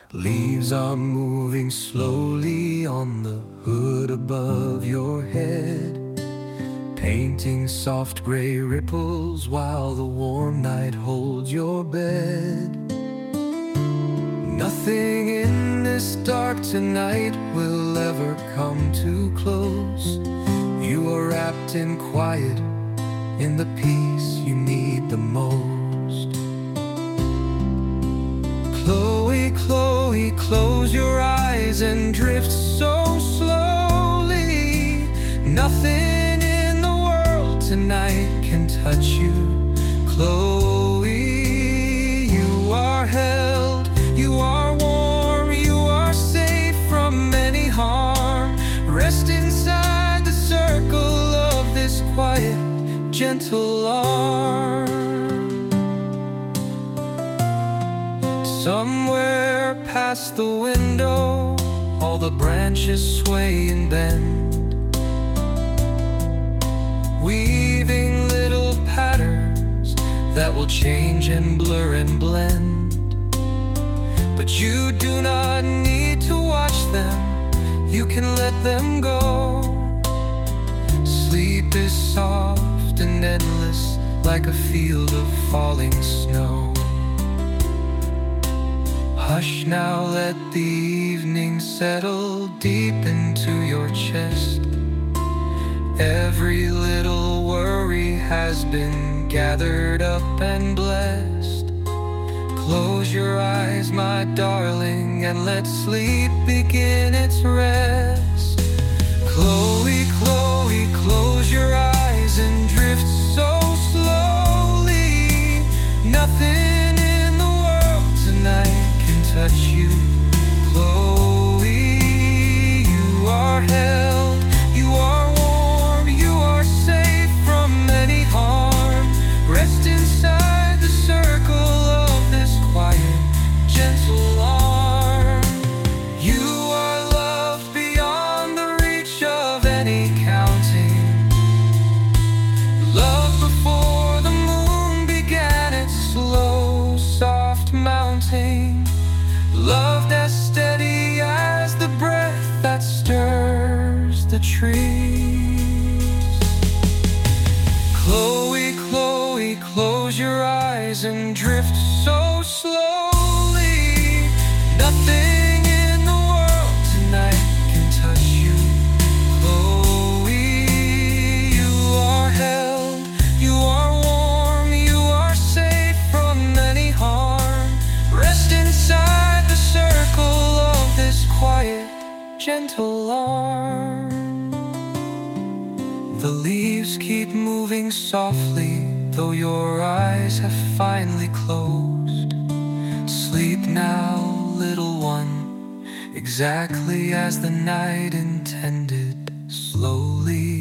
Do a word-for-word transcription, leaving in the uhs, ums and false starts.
Leaves are moving slowly on the hood above your head, painting soft gray ripples while the warm night holds your bed. Nothing in this dark tonight will ever come too close. You are wrapped in quiet, in the peace you need the most. Chloe, Chloe, close your eyes and drift so slowly. Nothing in the world tonight can touch you. Chloe, you are held, you are warm, you are safe from any harm. Rest inside the circle of this quiet, gentle arm. Somewhere past the window, all the branches sway and bend, weaving little patterns that will change and blur and blend. But you do not need to watch them, you can let them go. Sleep is soft and endless, like a field of falling snow. Hush now, let the evening settle deep into your chest. Every little worry has been gathered up and blessed. Close your eyes, my darling, and let sleep begin its rest. Chloe, Chloe, close your eyes and drift so slowly. Nothing in the world tonight touch you. Chloe, you are held, you are warm, you are safe from any harm. Rest inside the circle of this quiet, gentle arm. You are loved beyond the reach of any counting. Love before the moon began its slow, soft mounting. Loved as steady as the breath that stirs the trees. Chloe, Chloe, close your eyes and drift so slowly. Nothing in the world tonight can touch you. Chloe, you are held, you are warm, you are safe from any harm. Rest inside the circle of this quiet, gentle arm. The leaves keep moving softly, though your eyes have finally closed. Sleep now, little one, exactly as the night intended, slowly.